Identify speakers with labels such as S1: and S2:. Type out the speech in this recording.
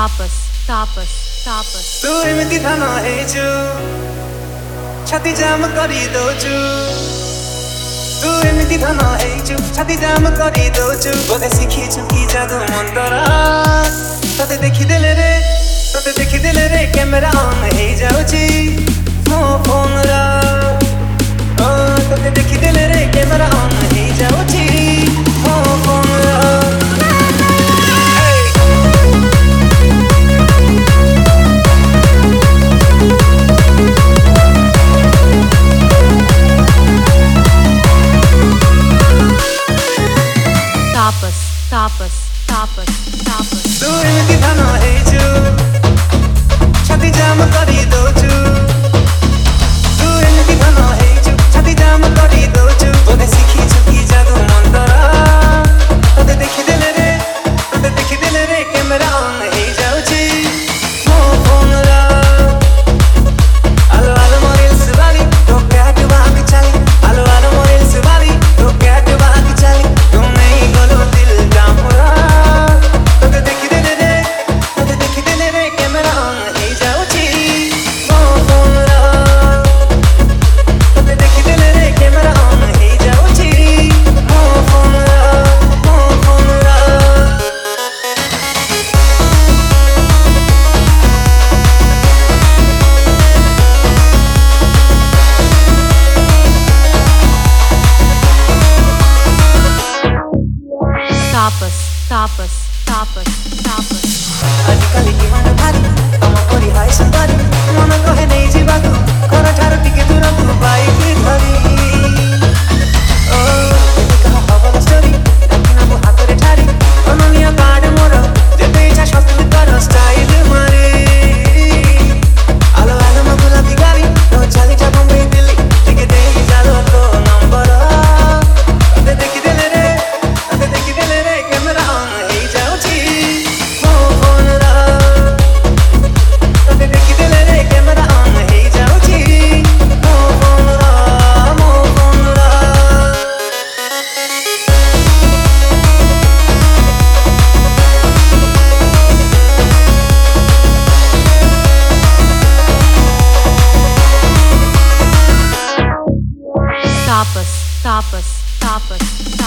S1: Tapas, tapas, tapas.
S2: तू एमती धन हेचु छाती जाम करी दौचु तू एमती धन हेचु छाती जाम करी दौचु बोधे शिखिछु कि जादू मंतर तते देखिदेले रे कैमेरा ऑन हे जाउची मो फोन रा ओ तते देखिदेले रे कैमेरा ऑन हे जाउची मो फोन रा
S1: Tapas, tapas, tapas, tapas.
S2: तू एमती धन हेचु छाती जाम करी दौचु तू एमती धन हेचु छाती जाम करी दौचु बोधे शिखिछु कि जादू मंतर तते देखिदेले रे कैमेरा ऑन हे जाउची मो फोन रा आलो आलो मोरिल्स वाली तो कैट वाक चली आलो आलो मोरिल्स वाली तो कैट वाक चली तुम नहीं बोलो दिल जामुरा तते देखिदेले रे कैमेरा ऑन हे जाउची मो फोन रा तते देखिदेले रे कैमेरा ऑन हे जाउची मो फोन रा
S1: Tapas, tapas, tapas, tapas.
S2: आजिकाली जीवन भारी तम परी हाय सुंदरी मन कहे नहीं जीवाकू घर ठार टिके दूरकू बाइक धरी ओ एते कहा हबल स्टोरी दाखिना मो हाथ रे ठारी अनन्य कार्ड मोर जेते इच्छा शॉपिंग कर स्टाइल मारे आलो आलो म गुलाबी गाड़ी तो चली जा बॉम्बे दिल्ली टिके दे जालो तो नंबर तते देखिदेले रे कैमेरा ऑन हे जाउची मो फोन रा तते देखिदेले रे कैमेरा ऑन हे जाउची मो फोन रा
S1: Tapas, tapas, tapas,